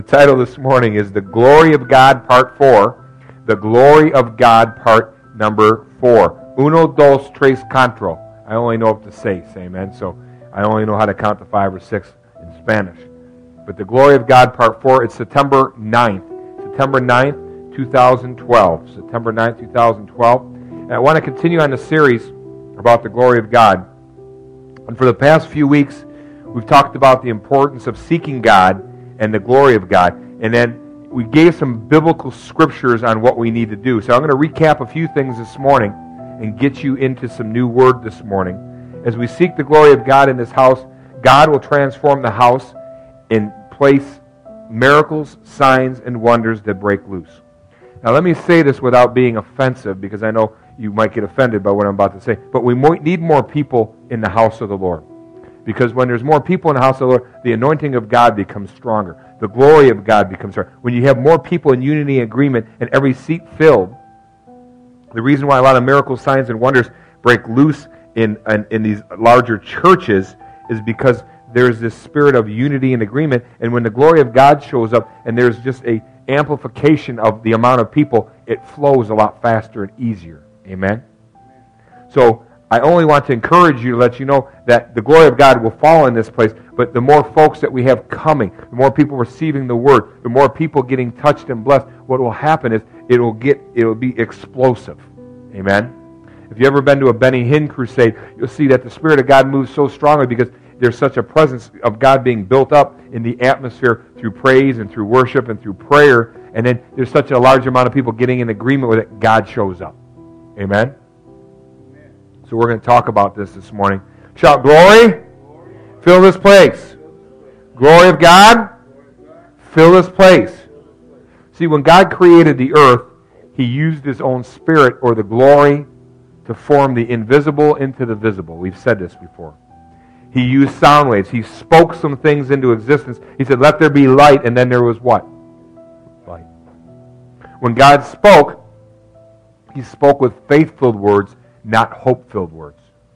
The title this morning is The Glory of God, Part 4. The Glory of God, Part number 4. Uno, dos, tres, cuatro. I only know what to say, amen. So I only know how to count to 5 or 6 in Spanish. But The Glory of God, Part 4, it's September 9th. September 9th, 2012. September 9th, 2012. And I want to continue on the series about the glory of God. And for the past few weeks, we've talked about the importance of seeking God and the glory of God. And then we gave some biblical scriptures on what we need to do. So I'm going to recap a few things this morning and get you into some new word this morning. As we seek the glory of God in this house, God will transform the house and place miracles, signs, and wonders that break loose. Now let me say this without being offensive, because I know you might get offended by what I'm about to say. But we need more people in the house of the Lord. Because when there's more people in the house of the Lord, the anointing of God becomes stronger. The glory of God becomes stronger. When you have more people in unity and agreement and every seat filled, the reason why a lot of miracles, signs, and wonders break loose in these larger churches is because there's this spirit of unity and agreement. And when the glory of God shows up and there's just a amplification of the amount of people, it flows a lot faster and easier. Amen? So I only want to encourage you to let you know that the glory of God will fall in this place, but the more folks that we have coming, the more people receiving the word, the more people getting touched and blessed, what will happen is it'll be explosive. Amen? If you've ever been to a Benny Hinn crusade, you'll see that the Spirit of God moves so strongly because there's such a presence of God being built up in the atmosphere through praise and through worship and through prayer, and then there's such a large amount of people getting in agreement with it, God shows up. Amen? So we're going to talk about this morning. Shout, glory, fill this place. Glory of God, fill this place. See, when God created the earth, He used His own Spirit, or the glory, to form the invisible into the visible. We've said this before. He used sound waves. He spoke some things into existence. He said, let there be light, and then there was what? Light. When God spoke, He spoke with faith-filled words, not hope-filled words.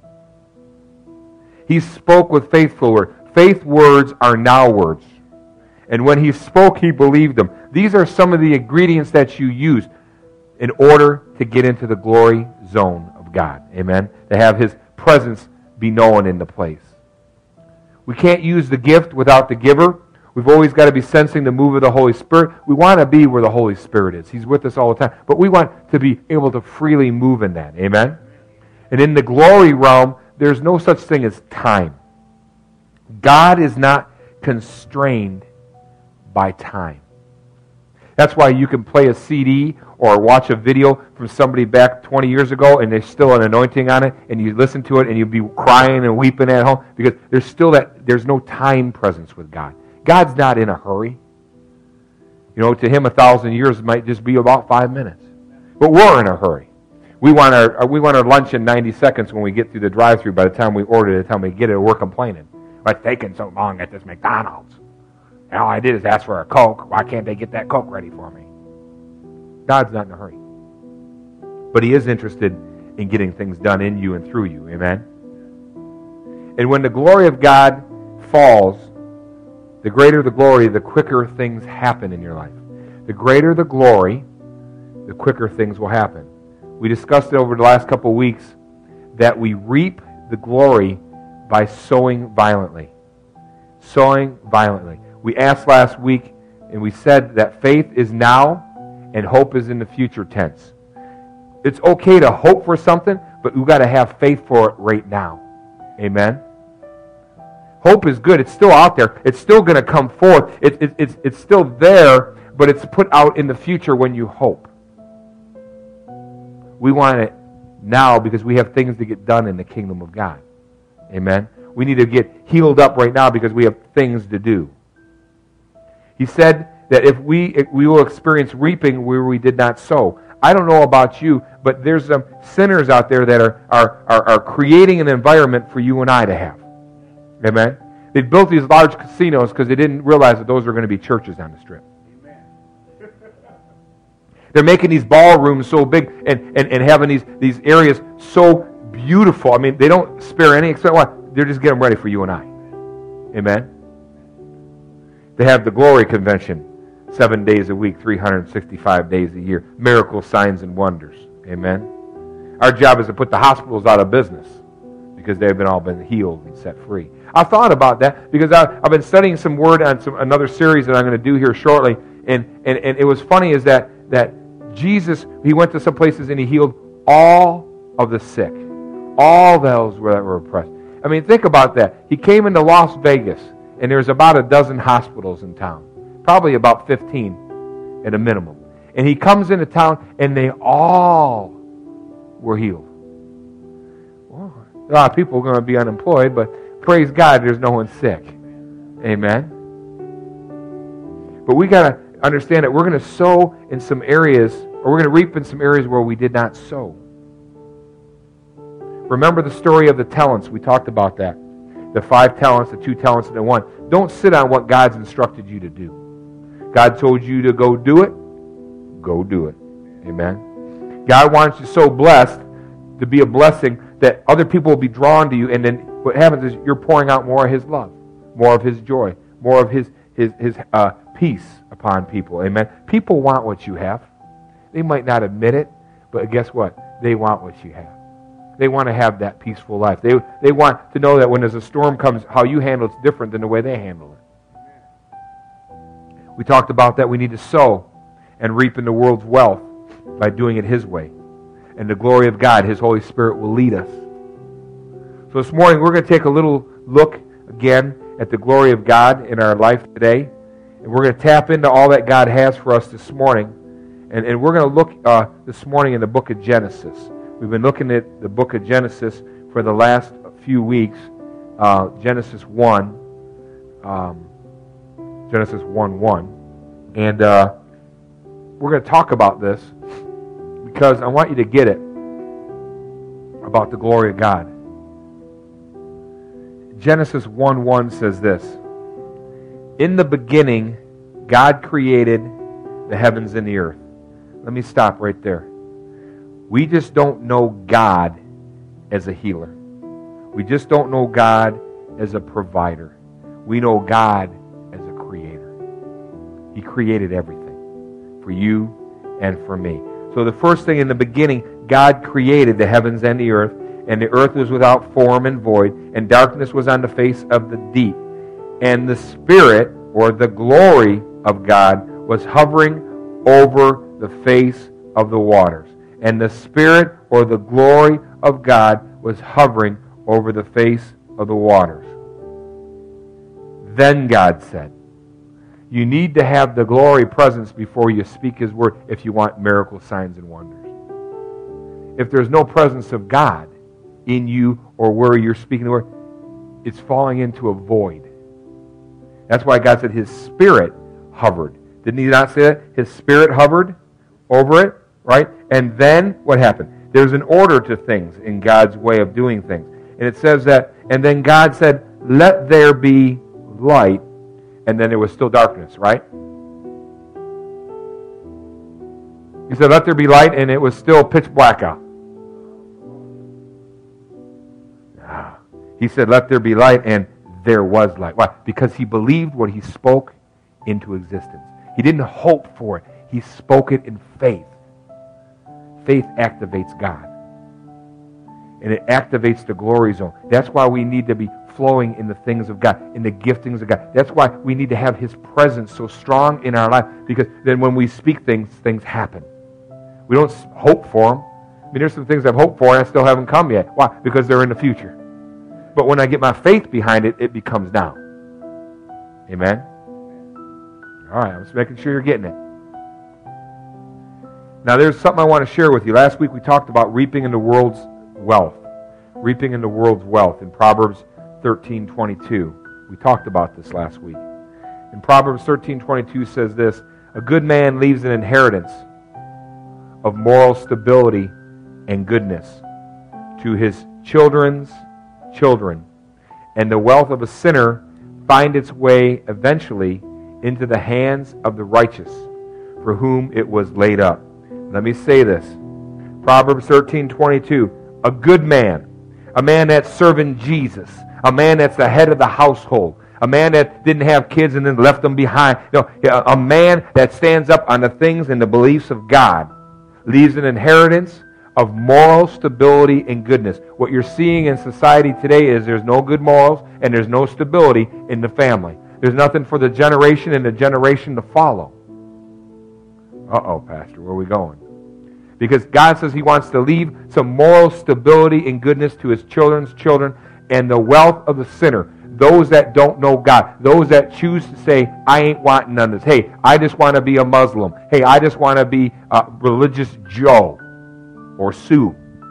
He spoke with faith-filled words. Faith words are now words. And when He spoke, He believed them. These are some of the ingredients that you use in order to get into the glory zone of God. Amen? To have His presence be known in the place. We can't use the gift without the giver. We've always got to be sensing the move of the Holy Spirit. We want to be where the Holy Spirit is. He's with us all the time. But we want to be able to freely move in that. Amen? And in the glory realm, there's no such thing as time. God is not constrained by time. That's why you can play a CD or watch a video from somebody back 20 years ago and there's still an anointing on it, and you listen to it and you'll be crying and weeping at home because there's no time presence with God. God's not in a hurry. You know, to Him 1,000 years might just be about 5 minutes. But we're in a hurry. We want our lunch in 90 seconds when we get through the drive-thru. By the time we order it, by the time we get it, we're complaining. What's taking so long at this McDonald's? And all I did is ask for a Coke. Why can't they get that Coke ready for me? God's not in a hurry. But He is interested in getting things done in you and through you. Amen? And when the glory of God falls, the greater the glory, the quicker things happen in your life. The greater the glory, the quicker things will happen. We discussed it over the last couple of weeks that we reap the glory by sowing violently. Sowing violently. We asked last week and we said that faith is now and hope is in the future tense. It's okay to hope for something, but we've got to have faith for it right now. Amen? Hope is good. It's still out there. It's still going to come forth. It's still there, but it's put out in the future when you hope. We want it now because we have things to get done in the kingdom of God. Amen? We need to get healed up right now because we have things to do. He said that if we will experience reaping where we did not sow. I don't know about you, but there's some sinners out there that are creating an environment for you and I to have. Amen? They built these large casinos because they didn't realize that those were going to be churches on the strip. They're making these ballrooms so big and having these areas so beautiful. I mean, they don't spare any except what? They're just getting ready for you and I. Amen? They have the glory convention 7 days a week, 365 days a year. Miracles, signs, and wonders. Amen. Our job is to put the hospitals out of business because they've all been healed and set free. I thought about that because I've been studying some word on another series that I'm going to do here shortly. And it was funny is that Jesus, he went to some places and he healed all of the sick. All those that were oppressed. I mean, think about that. He came into Las Vegas, and there's about a dozen hospitals in town. Probably about 15 at a minimum. And he comes into town, and they all were healed. Well, a lot of people are going to be unemployed, but praise God, there's no one sick. Amen? But we got to understand that we're going to sow in some areas, or we're going to reap in some areas where we did not sow. Remember the story of the talents. We talked about that. The 5 talents, the 2 talents, and the 1. Don't sit on what God's instructed you to do. God told you to go do it. Go do it. Amen. God wants you so blessed to be a blessing that other people will be drawn to you. And then what happens is you're pouring out more of His love, more of His joy, more of His peace upon people. Amen. People want what you have. They might not admit it, but guess what? They want what you have. They want to have that peaceful life. They want to know that when there's a storm comes, how you handle it's different than the way they handle it. We talked about that we need to sow and reap in the world's wealth by doing it His way. And the glory of God, His Holy Spirit, will lead us. So this morning we're going to take a little look again at the glory of God in our life today. And we're going to tap into all that God has for us this morning. And we're going to look this morning in the book of Genesis. We've been looking at the book of Genesis for the last few weeks. Genesis 1. Genesis 1:1. And we're going to talk about this because I want you to get it about the glory of God. Genesis 1:1 says this. In the beginning, God created the heavens and the earth. Let me stop right there. We just don't know God as a healer. We just don't know God as a provider. We know God as a creator. He created everything for you and for me. So the first thing in the beginning, God created the heavens and the earth was without form and void, and darkness was on the face of the deep. And the Spirit, or the glory of God, was hovering over the face of the waters. And the Spirit, or the glory of God, was hovering over the face of the waters. Then God said, you need to have the glory presence before you speak His word if you want miracle signs and wonders. If there's no presence of God in you or where you're speaking the word, it's falling into a void. That's why God said His Spirit hovered. Didn't He not say that? His Spirit hovered over it, right? And then what happened? There's an order to things in God's way of doing things. And it says that, and then God said, let there be light, and then there was still darkness, right? He said, let there be light, and it was still pitch black out. He said, let there be light, and there was light. Why? Because He believed what He spoke into existence. He didn't hope for it. He spoke it in faith. Faith activates God. And it activates the glory zone. That's why we need to be flowing in the things of God, in the giftings of God. That's why we need to have His presence so strong in our life, because then when we speak things, things happen. We don't hope for them. I mean, there's some things I've hoped for and I still haven't come yet. Why? Because they're in the future. But when I get my faith behind it, it becomes now. Amen? All right, I'm just making sure you're getting it. Now, there's something I want to share with you. Last week we talked about reaping in the world's wealth. Reaping in the world's wealth in Proverbs 13:22. We talked about this last week. In Proverbs 13:22 says this, a good man leaves an inheritance of moral stability and goodness to his children's children, and the wealth of a sinner find its way eventually into the hands of the righteous, for whom it was laid up. Let me say this. Proverbs 13:22. A good man, a man that's serving Jesus, a man that's the head of the household, A man that didn't have kids and then left them behind. No, a man that stands up on the things and the beliefs of God leaves an inheritance of moral stability and goodness. What you're seeing in society today is there's no good morals and there's no stability in the family. There's nothing for the generation and the generation to follow. Uh-oh, Pastor, where are we going? Because God says He wants to leave some moral stability and goodness to His children's children, and the wealth of the sinner, those that don't know God, those that choose to say, I ain't wanting none of this. Hey, I just want to be a Muslim. Hey, I just want to be a religious Joe or Sue.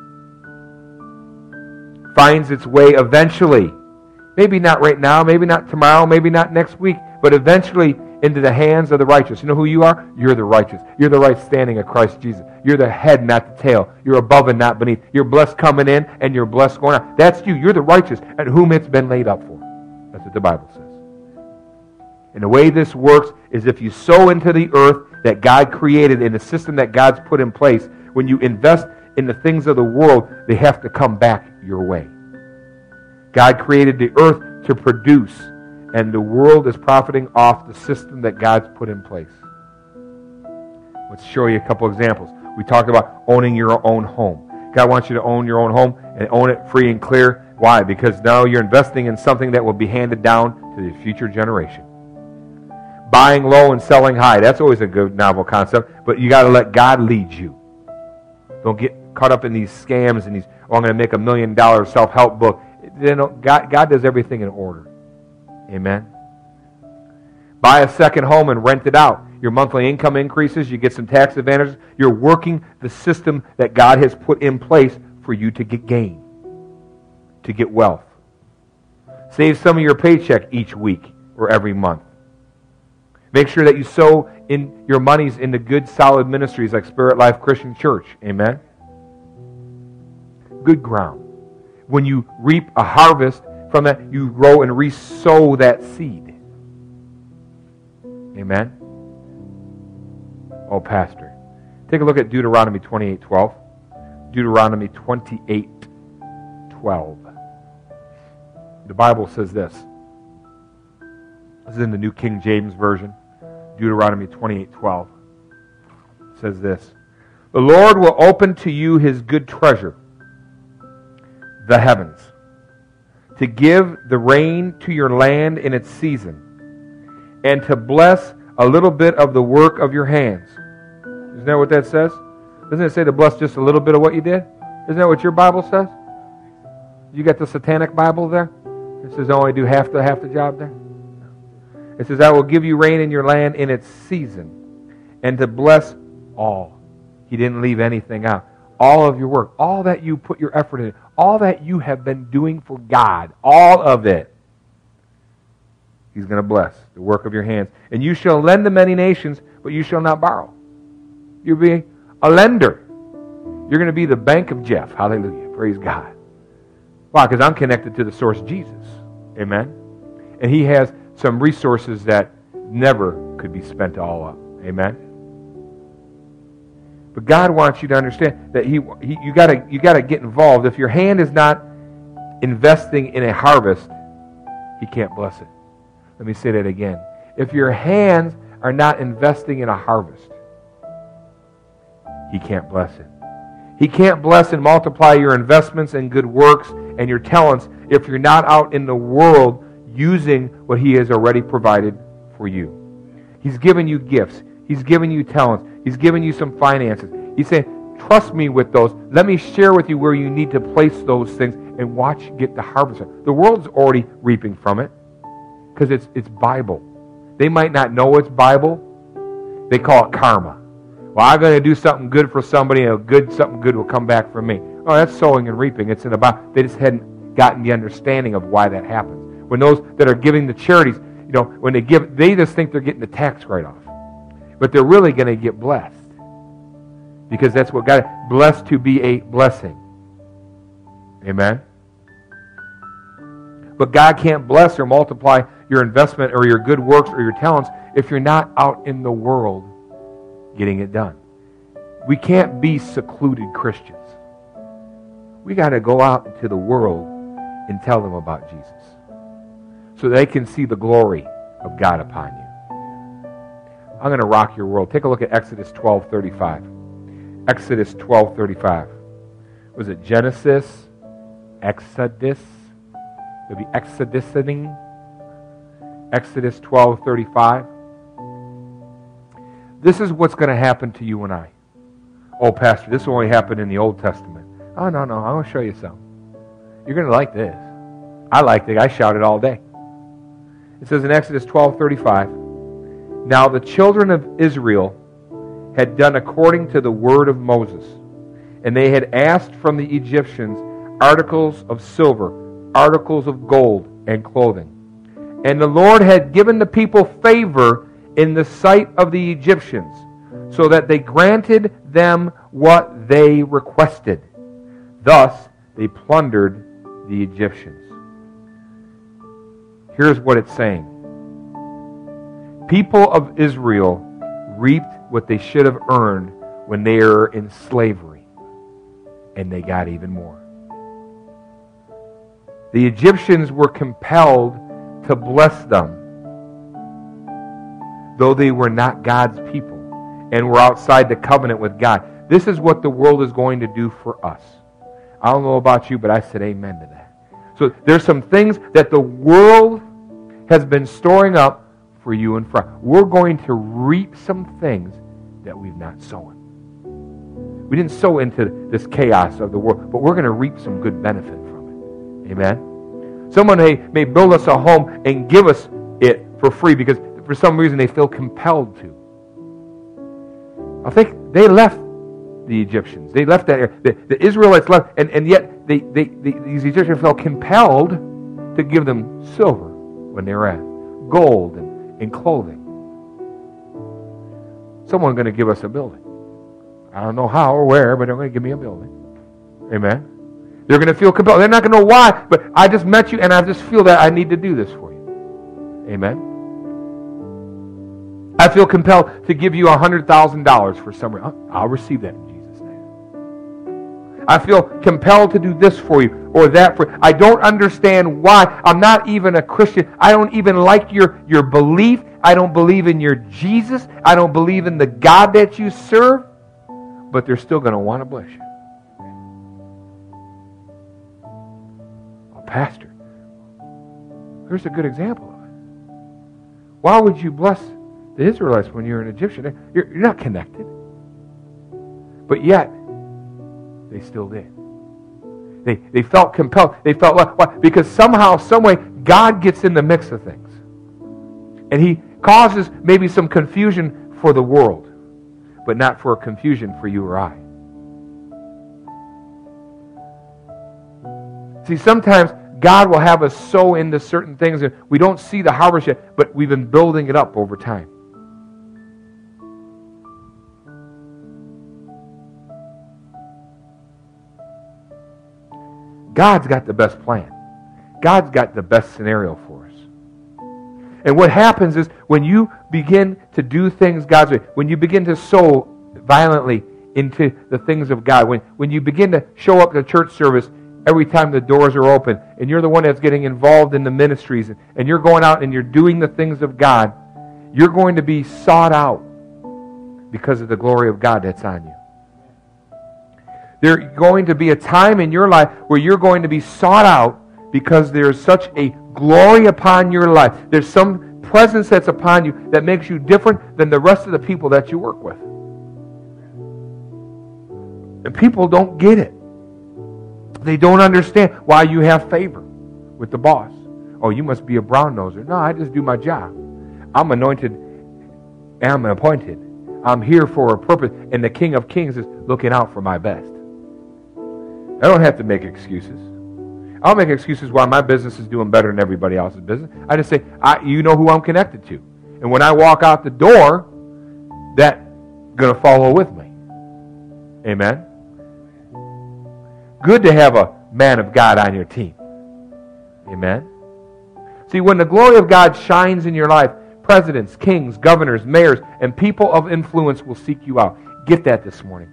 Finds its way eventually, maybe not right now, maybe not tomorrow, maybe not next week, but eventually into the hands of the righteous. You know who you are? You're the righteous. You're the right standing of Christ Jesus. You're the head, not the tail. You're above and not beneath. You're blessed coming in and you're blessed going out. That's you. You're the righteous at whom it's been laid up for. That's what the Bible says. And the way this works is if you sow into the earth that God created in the system that God's put in place, when you invest in the things of the world, they have to come back your way. God created the earth to produce, and the world is profiting off the system that God's put in place. Let's show you a couple examples. We talked about owning your own home. God wants you to own your own home and own it free and clear. Why? Because now you're investing in something that will be handed down to the future generation. Buying low and selling high. That's always a good novel concept, but you got to let God lead you. Don't get caught up in these scams and these, I'm going to make $1 million self-help book. God does everything in order. Amen. Buy a second home and rent it out. Your monthly income increases. You get some tax advantages. You're working the system that God has put in place for you to get gain, to get wealth. Save some of your paycheck each week or every month. Make sure that you sow in your monies into good, solid ministries like Spirit Life Christian Church. Amen. Good ground. When you reap a harvest from that, you grow and re-sow that seed. Amen. Oh, Pastor. Take a look at Deuteronomy 28:12. Deuteronomy 28:12. The Bible says this. This is in the New King James Version. Deuteronomy 28:12. It says this. The Lord will open to you His good treasure, the heavens, to give the rain to your land in its season, and to bless a little bit of the work of your hands. Isn't that what that says? Doesn't it say to bless just a little bit of what you did? Isn't that what your Bible says? You got the satanic Bible there? It says only do half the job there? It says, I will give you rain in your land in its season, and to bless all. He didn't leave anything out. All of your work, all that you put your effort in, all that you have been doing for God, all of it, He's going to bless the work of your hands. And you shall lend to many nations, but you shall not borrow. You're being a lender. You're going to be the bank of Jeff. Hallelujah. Praise God. Why? Because I'm connected to the source, Jesus. Amen. And He has some resources that never could be spent all up. Amen. But God wants you to understand that you got to get involved. If your hand is not investing in a harvest, He can't bless it. Let me say that again. If your hands are not investing in a harvest, He can't bless it. He can't bless and multiply your investments and good works and your talents if you're not out in the world using what He has already provided for you. He's given you gifts. He's given you talents. He's given you some finances. He's saying, trust me with those. Let me share with you where you need to place those things and watch get the harvest. The world's already reaping from it because it's Bible. They might not know it's Bible. They call it karma. Well, I'm going to do something good for somebody and something good will come back from me. Oh, that's sowing and reaping. It's in the Bible. They just hadn't gotten the understanding of why that happens. When those that are giving the charities, when they give, they just think they're getting the tax write-off. But they're really going to get blessed. Because that's what God, blessed to be a blessing. Amen? But God can't bless or multiply your investment or your good works or your talents if you're not out in the world getting it done. We can't be secluded Christians. We got to go out into the world and tell them about Jesus. so they can see the glory of God upon you. I'm going to rock your world. Take a look at Exodus 12:35. Exodus 12:35. Was it Genesis? Exodus? It would be Exodusing. Exodus 12:35. This is what's going to happen to you and I. Oh, Pastor, this only happened in the Old Testament. Oh, no, I'm going to show you something. You're going to like this. I liked it. I shouted all day. It says in Exodus 12:35, now the children of Israel had done according to the word of Moses, and they had asked from the Egyptians articles of silver, articles of gold, and clothing. And the Lord had given the people favor in the sight of the Egyptians, so that they granted them what they requested. Thus they plundered the Egyptians. Here's what it's saying. People of Israel reaped what they should have earned when they were in slavery, and they got even more. The Egyptians were compelled to bless them, though they were not God's people and were outside the covenant with God. This is what the world is going to do for us. I don't know about you, but I said amen to that. So there's some things that the world has been storing up for you and for us. We're going to reap some things that we've not sown. We didn't sow into this chaos of the world, but we're going to reap some good benefit from it. Amen? Someone may build us a home and give us it for free because for some reason they feel compelled to. I think they left the Egyptians. They left that area. The Israelites left, and yet these Egyptians felt compelled to give them silver when they were asked, gold and clothing. Someone's going to give us a building. I don't know how or where, but they're going to give me a building. Amen? They're going to feel compelled. They're not going to know why, but I just met you and I just feel that I need to do this for you. Amen? I feel compelled to give you $100,000 for some reason. I'll receive that in Jesus' name. I feel compelled to do this for you or that for you. I don't understand why. I'm not even a Christian. I don't even like your belief. I don't believe in your Jesus. I don't believe in the God that you serve. But they're still going to want to bless you. Oh, Pastor, here's a good example of it. Why would you bless the Israelites when you're an Egyptian? You're not connected. But yet, they still did. They felt compelled. They felt, why? Because somehow, someway, God gets in the mix of things. And He causes maybe some confusion for the world, but not for confusion for you or I. See, sometimes God will have us sow into certain things and we don't see the harvest yet, but we've been building it up over time. God's got the best plan. God's got the best scenario for us. And what happens is when you begin to do things God's way, when you begin to sow violently into the things of God, when you begin to show up to church service every time the doors are open, and you're the one that's getting involved in the ministries, and you're going out and you're doing the things of God, you're going to be sought out because of the glory of God that's on you. There's going to be a time in your life where you're going to be sought out because there's such a glory upon your life. There's some presence that's upon you that makes you different than the rest of the people that you work with. And people don't get it. They don't understand why you have favor with the boss. Oh, you must be a brown-noser. No, I just do my job. I'm anointed and I'm appointed. I'm here for a purpose. And the King of Kings is looking out for my best. I don't have to make excuses. I'll make excuses why my business is doing better than everybody else's business. I just say, you know who I'm connected to. And when I walk out the door, that's going to follow with me. Amen? Good to have a man of God on your team. Amen? See, when the glory of God shines in your life, presidents, kings, governors, mayors, and people of influence will seek you out. Get that this morning.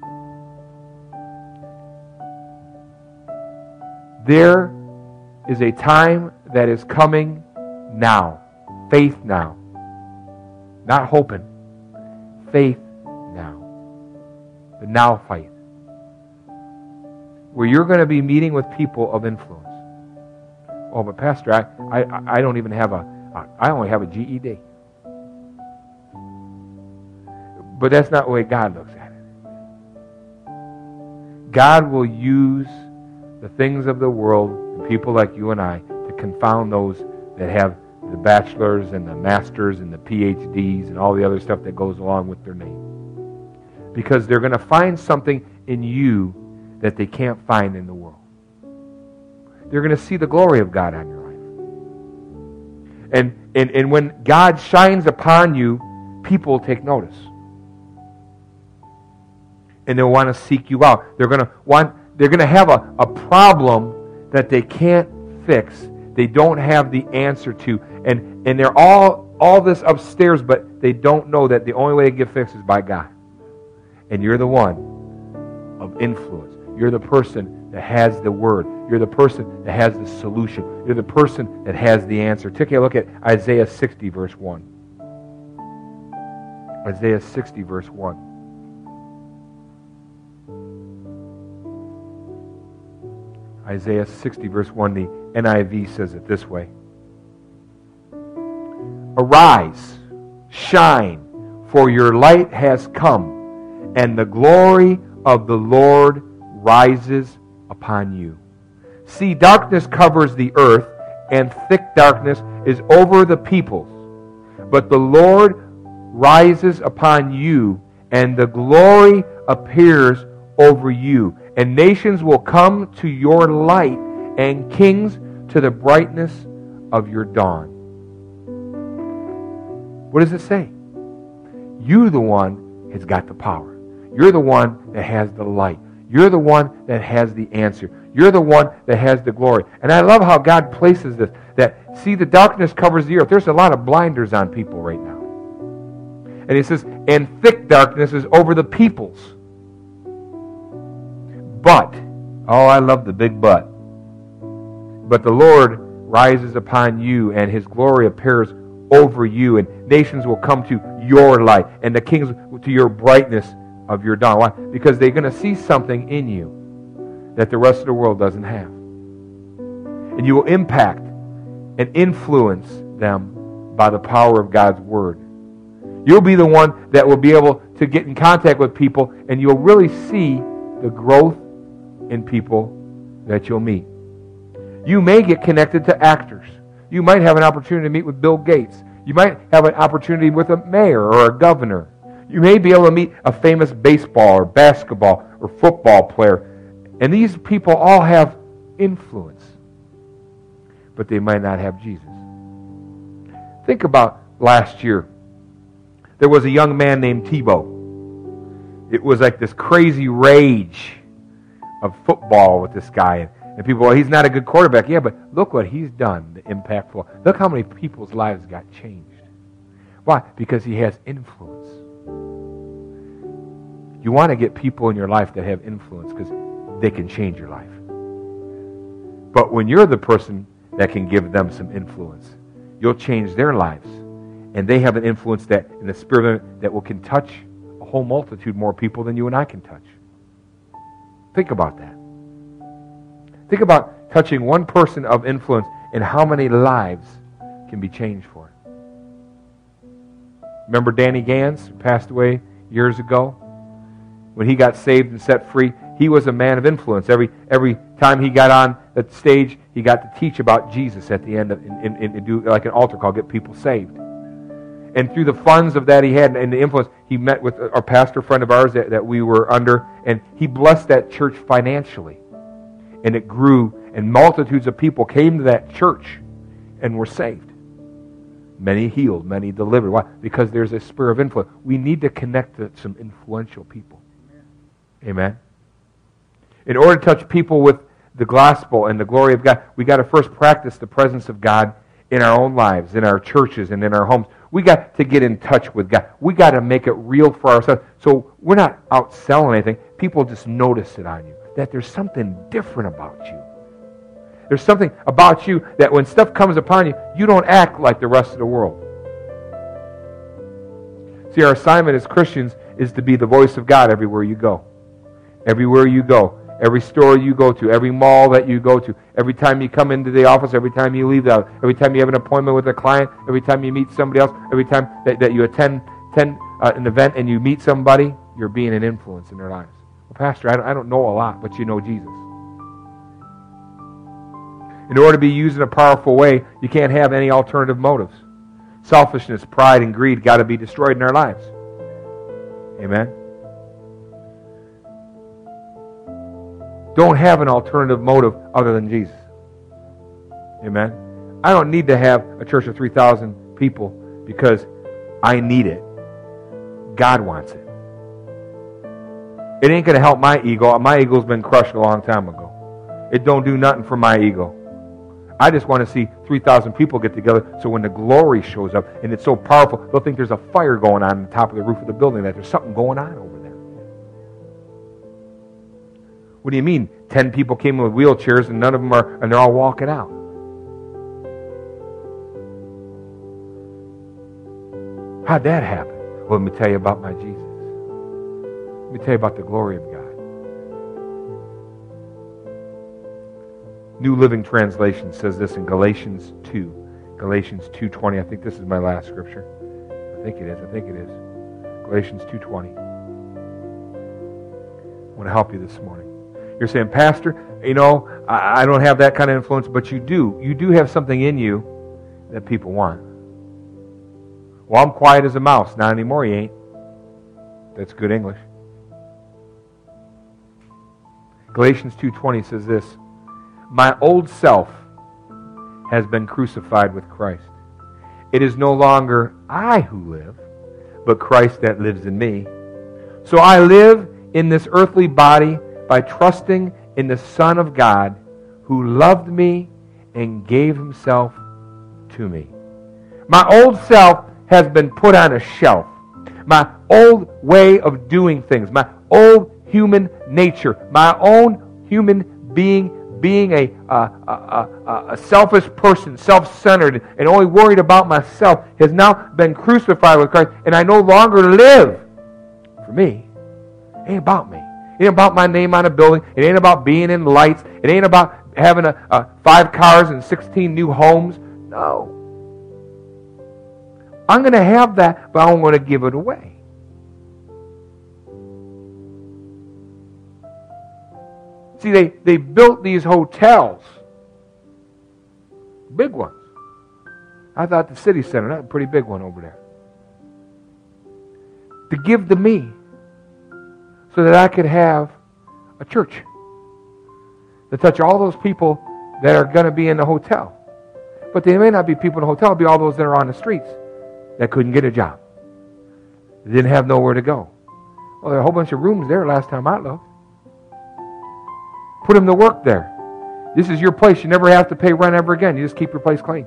There is a time that is coming now. Faith now. Not hoping. Faith now. The now faith. Where you're going to be meeting with people of influence. Oh, but Pastor, I don't even have I only have a GED. But that's not the way God looks at it. God will use the things of the world and people like you and I to confound those that have the bachelors and the masters and the PhDs and all the other stuff that goes along with their name. Because they're going to find something in you that they can't find in the world. They're going to see the glory of God on your life. And when God shines upon you, people take notice. And they'll want to seek you out. They're going to have a problem that they can't fix. They don't have the answer to. And they're all this upstairs, but they don't know that the only way to get fixed is by God. And you're the one of influence. You're the person that has the word. You're the person that has the solution. You're the person that has the answer. Take a look at Isaiah 60, verse 1. Isaiah 60, verse 1. Isaiah 60, verse 1, the NIV says it this way. Arise, shine, for your light has come, and the glory of the Lord rises upon you. See, darkness covers the earth, and thick darkness is over the peoples. But the Lord rises upon you, and the glory appears over you. And nations will come to your light, and kings to the brightness of your dawn. What does it say? You, the one, has got the power. You're the one that has the light. You're the one that has the answer. You're the one that has the glory. And I love how God places this. That, see, the darkness covers the earth. There's a lot of blinders on people right now. And he says, and thick darkness is over the peoples. But, oh, I love the big but. But the Lord rises upon you, and His glory appears over you, and nations will come to your light, and the kings to your brightness of your dawn. Why? Because they're going to see something in you that the rest of the world doesn't have. And you will impact and influence them by the power of God's Word. You'll be the one that will be able to get in contact with people, and you'll really see the growth in people that you'll meet. You may get connected to actors. You might have an opportunity to meet with Bill Gates. You might have an opportunity with a mayor or a governor. You may be able to meet a famous baseball or basketball or football player. And these people all have influence. But they might not have Jesus. Think about last year. There was a young man named Tebow. It was like this crazy rage of football with this guy. And people, well, he's not a good quarterback. Yeah, but look what he's done, the impactful. Look how many people's lives got changed. Why? Because he has influence. You want to get people in your life that have influence because they can change your life. But when you're the person that can give them some influence, you'll change their lives. And they have an influence that, in the spirit that can touch a whole multitude more people than you and I can touch. Think about that. Think about touching one person of influence and how many lives can be changed for it. Remember Danny Gans, who passed away years ago? When he got saved and set free, he was a man of influence. Every time he got on the stage, he got to teach about Jesus at the end and do like an altar call, get people saved. And through the funds of that he had and the influence, he met with our pastor friend of ours that we were under, and he blessed that church financially. And it grew, and multitudes of people came to that church and were saved. Many healed, many delivered. Why? Because there's a spirit of influence. We need to connect to some influential people. Amen? In order to touch people with the gospel and the glory of God, we got to first practice the presence of God in our own lives, in our churches, and in our homes. We got to get in touch with God. We got to make it real for ourselves. So we're not out selling anything. People just notice it on you, that there's something different about you. There's something about you that when stuff comes upon you, you don't act like the rest of the world. See, our assignment as Christians is to be the voice of God everywhere you go. Everywhere you go. Every store you go to. Every mall that you go to. Every time you come into the office. Every time you leave the office. Every time you have an appointment with a client. Every time you meet somebody else. Every time that you attend an event and you meet somebody, you're being an influence in their lives. Well, Pastor, I don't know a lot, but you know Jesus. In order to be used in a powerful way, you can't have any alternative motives. Selfishness, pride, and greed got to be destroyed in our lives. Amen? Don't have an alternative motive other than Jesus. Amen? I don't need to have a church of 3,000 people because I need it. God wants it. It ain't going to help my ego. My ego's been crushed a long time ago. It don't do nothing for my ego. I just want to see 3,000 people get together so when the glory shows up and it's so powerful, they'll think there's a fire going on the top of the roof of the building, that there's something going on over there. What do you mean? 10 people came in with wheelchairs and none of them are, and they're all walking out. How'd that happen? Well, let me tell you about my Jesus. Let me tell you about the glory of God. New Living Translation says this in Galatians 2. Galatians 2:20. I think this is my last scripture. I think it is. Galatians 2:20. I want to help you this morning. You're saying, Pastor, I don't have that kind of influence, but you do. You do have something in you that people want. Well, I'm quiet as a mouse. Not anymore, you ain't. That's good English. Galatians 2:20 says this. My old self has been crucified with Christ. It is no longer I who live, but Christ that lives in me. So I live in this earthly body by trusting in the Son of God who loved me and gave himself to me. My old self has been put on a shelf. My old way of doing things, my old human nature, my own human being a selfish person, self-centered, and only worried about myself, has now been crucified with Christ, and I no longer live for me. It ain't about me. It ain't about my name on a building. It ain't about being in lights. It ain't about having 5 cars and 16 new homes. No. I'm going to have that, but I'm going to give it away. See, they built these hotels. Big ones. I thought the city center, that's a pretty big one over there. To give to me so that I could have a church. To touch all those people that are going to be in the hotel. But they may not be people in the hotel, it'll be all those that are on the streets that couldn't get a job. They didn't have nowhere to go. Well, there are a whole bunch of rooms there last time I looked. Put them to work there. This is your place. You never have to pay rent ever again. You just keep your place clean.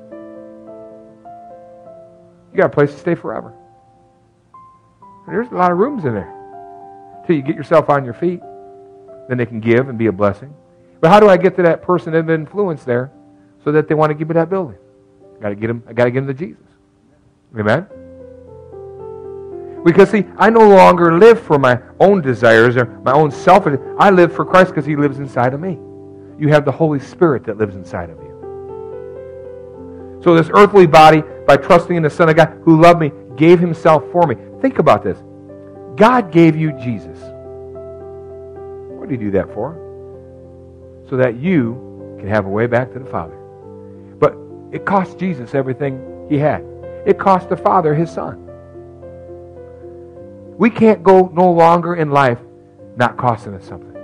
You got a place to stay forever. And there's a lot of rooms in there. Until you get yourself on your feet. Then they can give and be a blessing. But how do I get to that person of influence there so that they want to give me that building? I got to get them to Jesus. Amen? Because, see, I no longer live for my own desires or my own selfish. I live for Christ because He lives inside of me. You have the Holy Spirit that lives inside of you. So this earthly body, by trusting in the Son of God who loved me, gave Himself for me. Think about this. God gave you Jesus. What did He do that for? So that you can have a way back to the Father. But it cost Jesus everything He had. It cost the Father His Son. We can't go no longer in life not costing us something.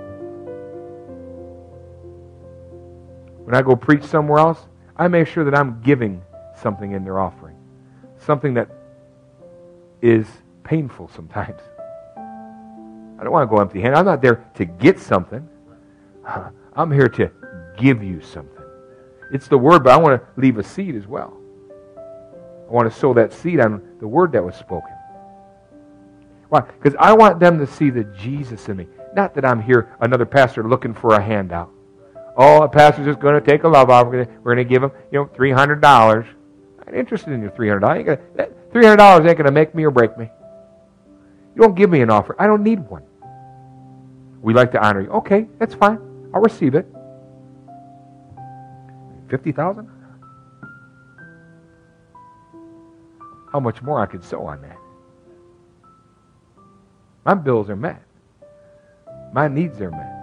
When I go preach somewhere else, I make sure that I'm giving something in their offering. Something that is painful sometimes. I don't want to go empty-handed. I'm not there to get something. I'm here to give you something. It's the word, but I want to leave a seed as well. I want to sow that seed on the word that was spoken. Why? Because I want them to see the Jesus in me. Not that I'm here, another pastor, looking for a handout. Oh, a pastor's just going to take a love offering. We're going to give him, $300. I'm not interested in your $300. That $300 ain't going to make me or break me. You don't give me an offer. I don't need one. We like to honor you. Okay, that's fine. I'll receive it. 50,000? How much more I could sow on that? My bills are met. My needs are met.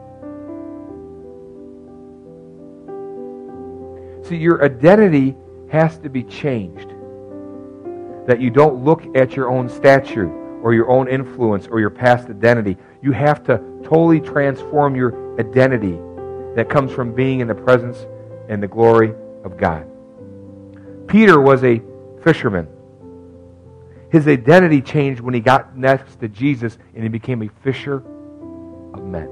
See, your identity has to be changed. That you don't look at your own stature or your own influence or your past identity. You have to totally transform your identity that comes from being in the presence and the glory of God. Peter was a fisherman. His identity changed when he got next to Jesus and he became a fisher of men.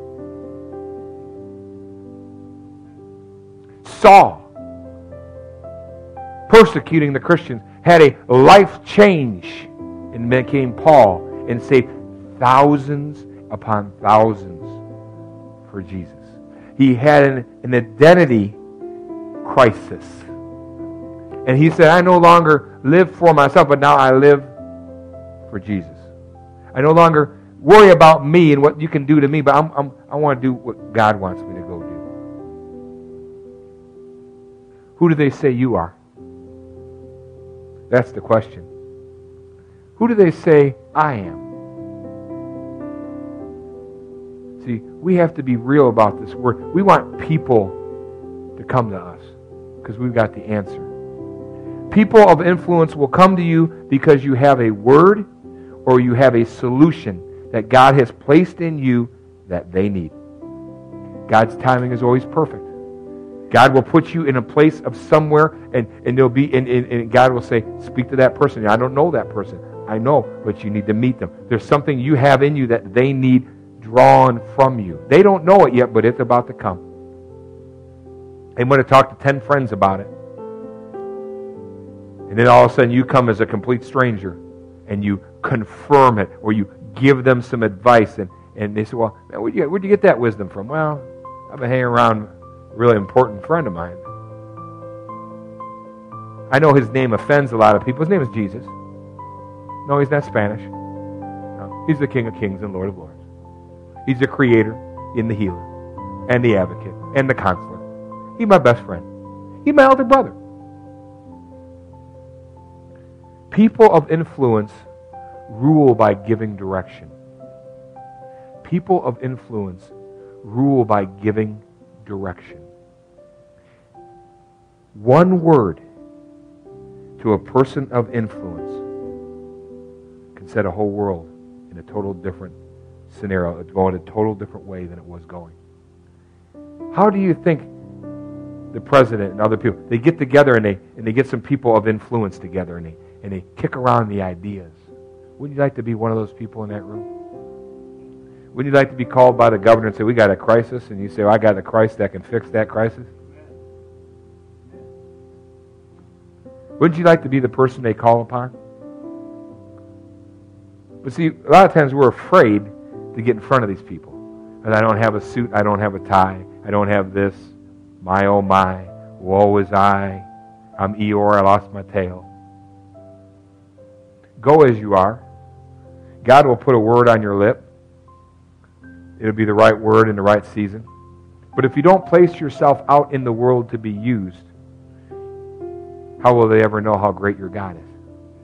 Saul, persecuting the Christians, had a life change and became Paul and saved thousands upon thousands for Jesus. He had an identity crisis. And he said, I no longer live for myself, but now I live for Jesus. I no longer worry about me and what you can do to me, but I want to do what God wants me to go do. Who do they say you are? That's the question. Who do they say I am? See, we have to be real about this word. We want people to come to us because we've got the answer. People of influence will come to you because you have a word or you have a solution that God has placed in you that they need. God's timing is always perfect. God will put you in a place of somewhere and there'll be and God will say, speak to that person. I don't know that person. I know, but you need to meet them. There's something you have in you that they need drawn from you. They don't know it yet, but it's about to come. I'm going to talk to 10 friends about it. And then all of a sudden you come as a complete stranger and you confirm it or you give them some advice and they say, well, man, where'd you get that wisdom from? Well, I've been hanging around a really important friend of mine. I know his name offends a lot of people. His name is Jesus. No, he's not Spanish. No, he's the King of Kings and Lord of Lords. He's the creator and the healer and the advocate and the counselor. He's my best friend. He's my elder brother. People of influence rule by giving direction. People of influence rule by giving direction. One word to a person of influence can set a whole world in a total different scenario. It's going a total different way than it was going. How do you think the president and other people, they get together and they get some people of influence together and they kick around the ideas? Wouldn't you like to be one of those people in that room? Wouldn't you like to be called by the governor and say, we got a crisis, and you say, well, I got a Christ that can fix that crisis? Wouldn't you like to be the person they call upon? But see, a lot of times we're afraid to get in front of these people. And I don't have a suit, I don't have a tie, I don't have this. My oh my, woe is I. I'm Eeyore, I lost my tail. Go as you are. God will put a word on your lip. It'll be the right word in the right season. But if you don't place yourself out in the world to be used, how will they ever know how great your God is?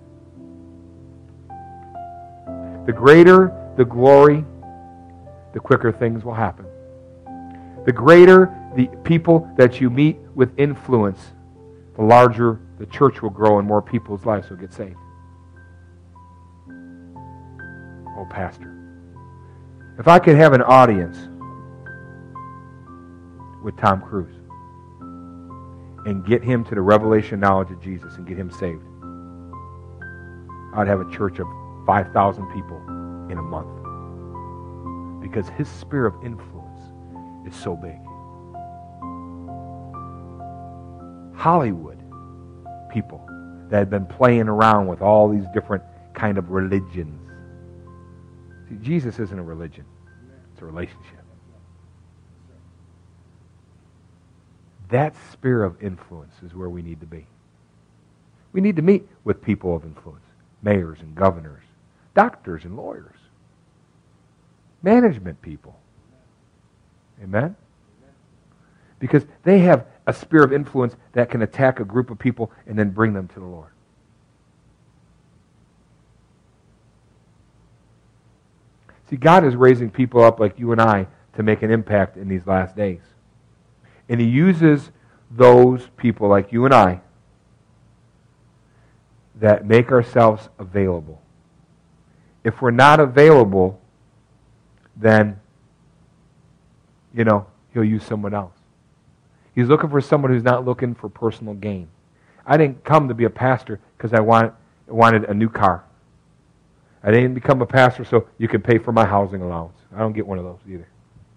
The greater the glory, the quicker things will happen. The greater the people that you meet with influence, the larger the church will grow and more people's lives will get saved. Oh, Pastor. If I could have an audience with Tom Cruise and get him to the revelation knowledge of Jesus and get him saved, I'd have a church of 5,000 people in a month. Because his sphere of influence is so big. Hollywood people that had been playing around with all these different kind of religions. See, Jesus isn't a religion. It's a relationship. That sphere of influence is where we need to be. We need to meet with people of influence. Mayors and governors. Doctors and lawyers. Management people. Amen? Because they have a sphere of influence that can attack a group of people and then bring them to the Lord. See, God is raising people up like you and I to make an impact in these last days. And He uses those people like you and I that make ourselves available. If we're not available, then, He'll use someone else. He's looking for someone who's not looking for personal gain. I didn't come to be a pastor because I wanted a new car. I didn't become a pastor so you could pay for my housing allowance. I don't get one of those either.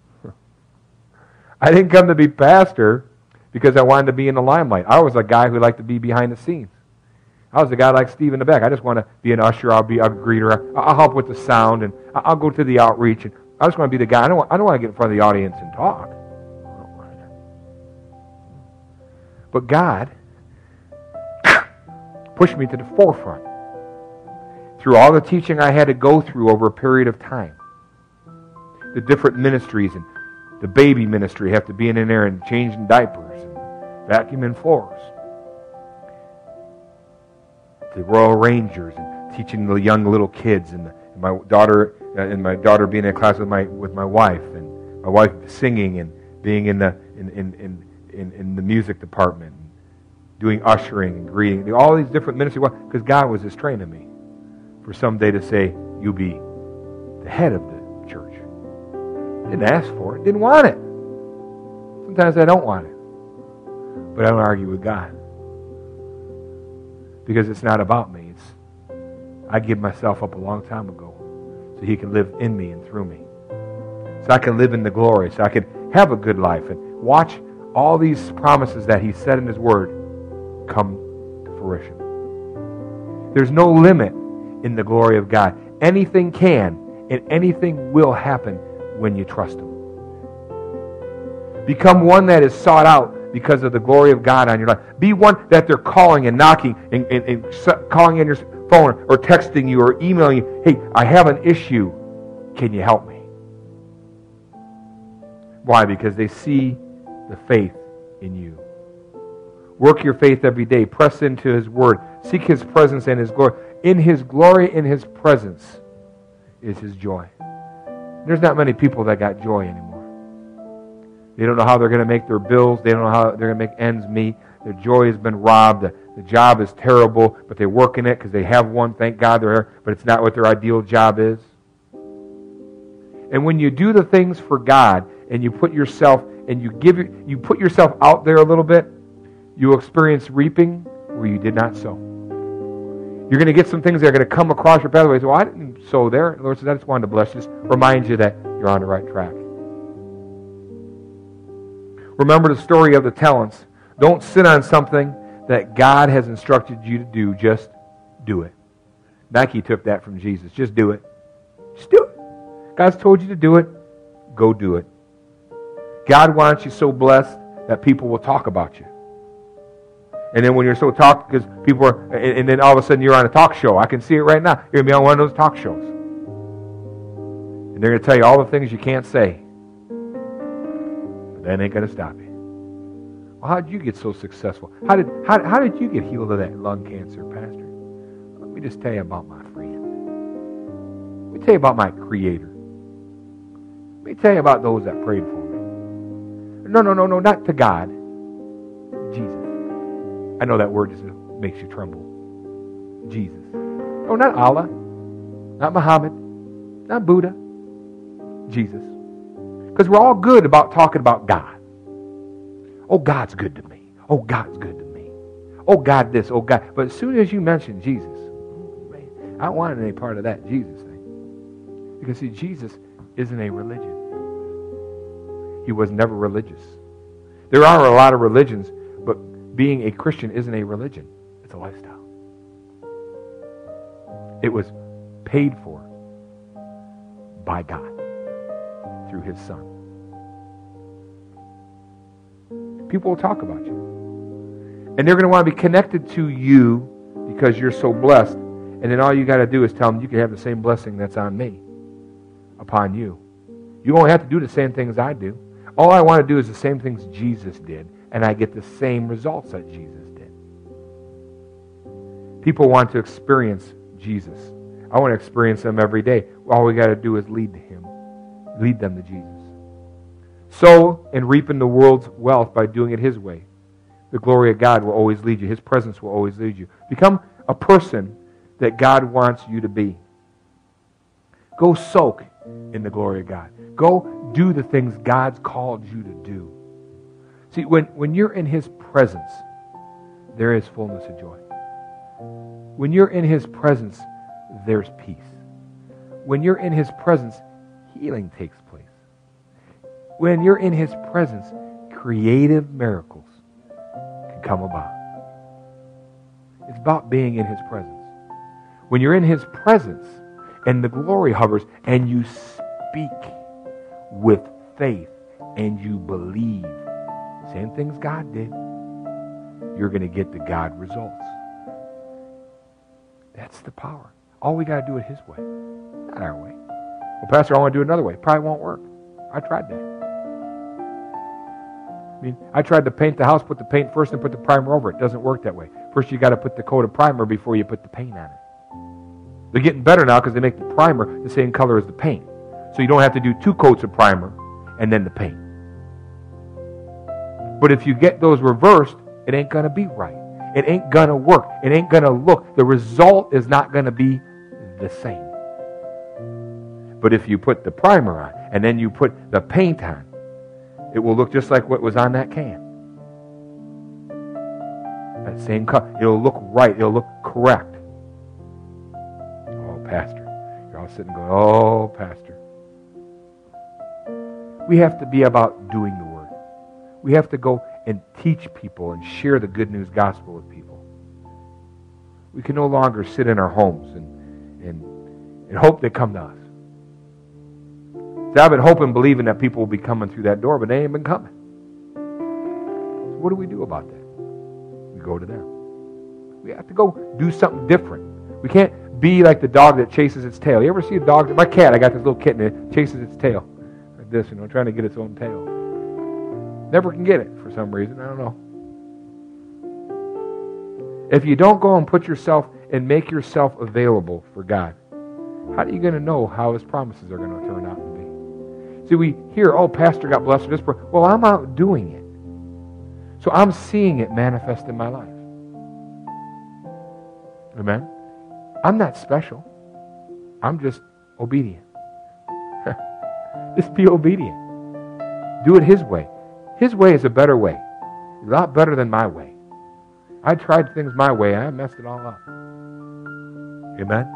I didn't come to be pastor because I wanted to be in the limelight. I was a guy who liked to be behind the scenes. I was a guy like Steve in the back. I just want to be an usher. I'll be a greeter. I'll help with the sound, and I'll go to the outreach. And I just want to be the guy. I don't want to get in front of the audience and talk. But God pushed me to the forefront through all the teaching I had to go through over a period of time. The different ministries and the baby ministry, have to be in there and changing diapers and vacuuming floors. The Royal Rangers and teaching the young little kids and my daughter being in class with my wife and my wife singing and being in the music department, doing ushering and greeting, all these different ministries, because God was just training me for someday to say, "You be the head of the church." Didn't ask for it, didn't want it. Sometimes I don't want it, but I don't argue with God because it's not about me. I give myself up a long time ago so He can live in me and through me, so I can live in the glory, so I can have a good life and watch all these promises that He said in His Word come to fruition. There's no limit in the glory of God. Anything can and anything will happen when you trust Him. Become one that is sought out because of the glory of God on your life. Be one that they're calling and knocking and calling in your phone or texting you or emailing you, "Hey, I have an issue. Can you help me?" Why? Because they see the faith in you. Work your faith every day. Press into His Word. Seek His presence and His glory. In His glory, in His presence is His joy. There's not many people that got joy anymore. They don't know how they're going to make their bills. They don't know how they're going to make ends meet. Their joy has been robbed. The job is terrible, but they work in it because they have one. Thank God they're here, but it's not what their ideal job is. And when you do the things for God and you put yourself and you put yourself out there a little bit, you'll experience reaping where you did not sow. You're going to get some things that are going to come across your pathway. So I didn't sow there. The Lord says, I just wanted to bless you. Just remind you that you're on the right track. Remember the story of the talents. Don't sit on something that God has instructed you to do. Just do it. Nike took that from Jesus. Just do it. Just do it. God's told you to do it. Go do it. God wants you so blessed that people will talk about you. And then when you're so talked, because people are, and then all of a sudden you're on a talk show. I can see it right now. You're going to be on one of those talk shows. And they're going to tell you all the things you can't say. But that ain't going to stop you. Well, how did you get so successful? How did you get healed of that lung cancer, Pastor? Let me just tell you about my friend. Let me tell you about my Creator. Let me tell you about those that prayed for me. No, not to God. Jesus. I know that word just makes you tremble. Jesus. No, not Allah. Not Muhammad. Not Buddha. Jesus. Because we're all good about talking about God. Oh, God's good to me. Oh, God's good to me. Oh, God this. Oh, God. But as soon as you mention Jesus, man, I don't want any part of that Jesus thing. Because, see, Jesus isn't a religion. He was never religious. There are a lot of religions, but being a Christian isn't a religion. It's a lifestyle. It was paid for by God through His Son. People will talk about you. And they're going to want to be connected to you because you're so blessed. And then all you got to do is tell them you can have the same blessing that's on me, upon you. You won't have to do the same things I do. All I want to do is the same things Jesus did, and I get the same results that Jesus did. People want to experience Jesus. I want to experience Him every day. All we got to do is lead to Him. Lead them to Jesus. Sow and reap in the world's wealth by doing it His way. The glory of God will always lead you. His presence will always lead you. Become a person that God wants you to be. Go soak in the glory of God. Go do the things God's called you to do. See, when you're in His presence, there is fullness of joy. When you're in His presence, there's peace. When you're in His presence, healing takes place. When you're in His presence, creative miracles can come about. It's about being in His presence. When you're in His presence and the glory hovers and you speak with faith and you believe, same things God did, you're going to get the God results. That's the power. All we got to do it His way, not our way. Well, Pastor, I want to do it another way. Probably won't work. I tried that. I tried to paint the house, put the paint first and put the primer over it. It doesn't work that way. First you got to put the coat of primer before you put the paint on it. They're getting better now because they make the primer the same color as the paint. So you don't have to do 2 coats of primer and then the paint. But if you get those reversed, it ain't going to be right. It ain't going to work. It ain't going to look. The result is not going to be the same. But if you put the primer on and then you put the paint on, it will look just like what was on that can. That same color. It'll look right. It'll look correct. Oh, Pastor. You're all sitting going, oh, Pastor. We have to be about doing the Word. We have to go and teach people and share the good news gospel with people. We can no longer sit in our homes and hope they come to us. See, I've been hoping, believing that people will be coming through that door, but they ain't been coming. So what do we do about that? We go to them. We have to go do something different. We can't be like the dog that chases its tail. You ever see a dog? My cat, I got this little kitten, it chases its tail. Like this, trying to get its own tail. Never can get it for some reason. I don't know. If you don't go and put yourself and make yourself available for God, how are you going to know how His promises are going to turn out to be? See, we hear, oh, Pastor got blessed with this. Well, I'm out doing it. So I'm seeing it manifest in my life. Amen? I'm not special. I'm just obedient. Just be obedient. Do it His way. His way is a better way. A lot better than my way. I tried things my way. I messed it all up. Amen?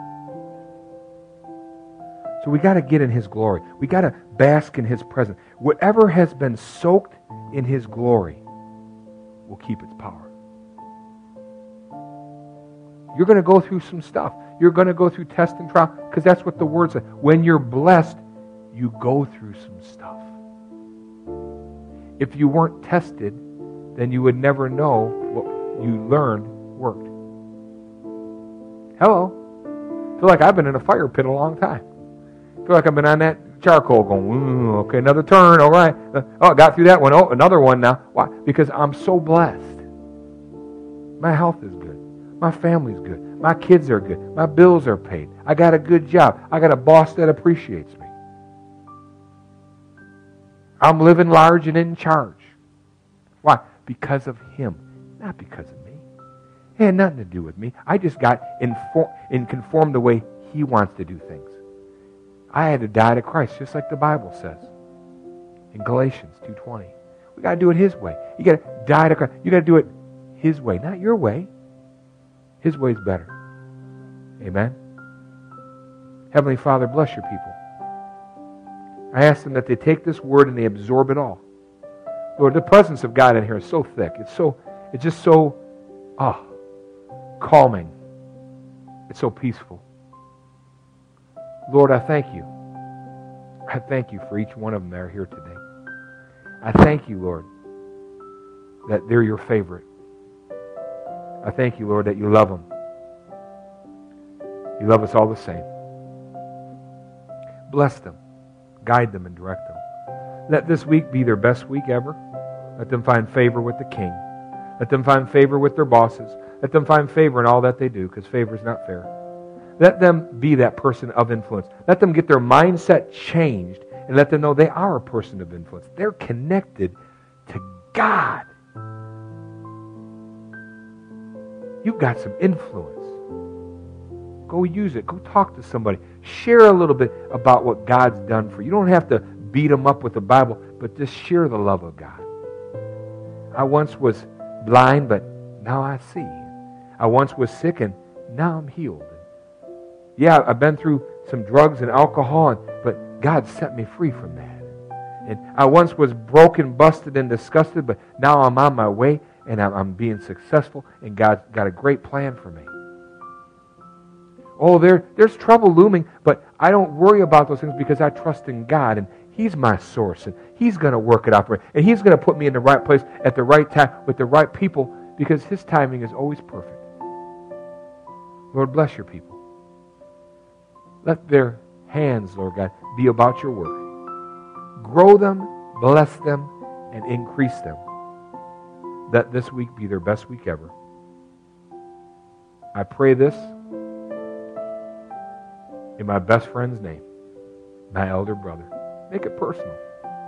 So we got to get in His glory. We got to bask in His presence. Whatever has been soaked in His glory will keep its power. You're going to go through some stuff. You're going to go through test and trial because that's what the Word says. When you're blessed, you go through some stuff. If you weren't tested, then you would never know what you learned worked. Hello? I feel like I've been in a fire pit a long time. I feel like I've been on that charcoal going, okay, another turn, all right. Oh, I got through that one. Oh, another one now. Why? Because I'm so blessed. My health is good. My family's good. My kids are good. My bills are paid. I got a good job. I got a boss that appreciates me. I'm living large and in charge. Why? Because of Him, not because of me. It had nothing to do with me. I just got conformed the way He wants to do things. I had to die to Christ, just like the Bible says in Galatians 2:20. We got to do it His way. You got to die to Christ. You got to do it His way, not your way. His way is better. Amen? Heavenly Father, bless your people. I ask them that they take this word and they absorb it all. Lord, the presence of God in here is so thick. It's just so calming. It's so peaceful. Lord, I thank you. I thank you for each one of them that are here today. I thank you, Lord, that they're your favorite. I thank you, Lord, that you love them. You love us all the same. Bless them. Guide them and direct them. Let this week be their best week ever. Let them find favor with the King. Let them find favor with their bosses. Let them find favor in all that they do, because favor is not fair. Let them be that person of influence. Let them get their mindset changed, and let them know they are a person of influence. They're connected to God. You've got some influence. Go use it. Go talk to somebody. Share a little bit about what God's done for you. You don't have to beat them up with the Bible, but just share the love of God. I once was blind, but now I see. I once was sick, and now I'm healed. Yeah, I've been through some drugs and alcohol, but God set me free from that. And I once was broken, busted, and disgusted, but now I'm on my way, and I'm being successful, and God's got a great plan for me. Oh, there's trouble looming, but I don't worry about those things because I trust in God, and He's my source, and He's going to work it out for me, and He's going to put me in the right place at the right time with the right people, because His timing is always perfect. Lord, bless your people. Let their hands, Lord God, be about your work. Grow them, bless them, and increase them. Let this week be their best week ever. I pray this in my best friend's name, my elder brother. Make it personal.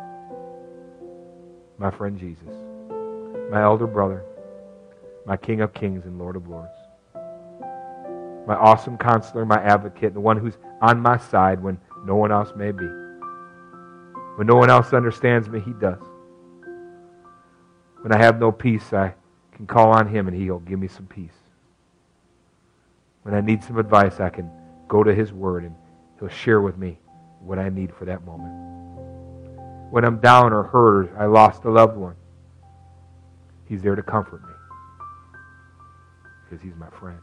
My friend Jesus, my elder brother, my King of Kings and Lord of Lords, my awesome counselor, my advocate, the one who's on my side when no one else may be. When no one else understands me, He does. When I have no peace, I can call on Him and He'll give me some peace. When I need some advice, I can go to His Word and He'll share with me what I need for that moment. When I'm down or hurt or I lost a loved one, He's there to comfort me because He's my friend.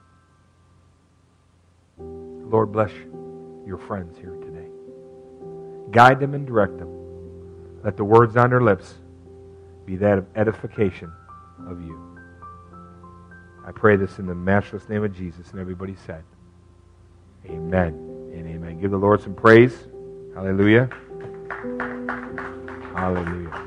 Lord, bless your friends here today. Guide them and direct them. Let the words on their lips be that of edification of you. I pray this in the matchless name of Jesus, and everybody said, amen and amen. Give the Lord some praise. Hallelujah. Hallelujah.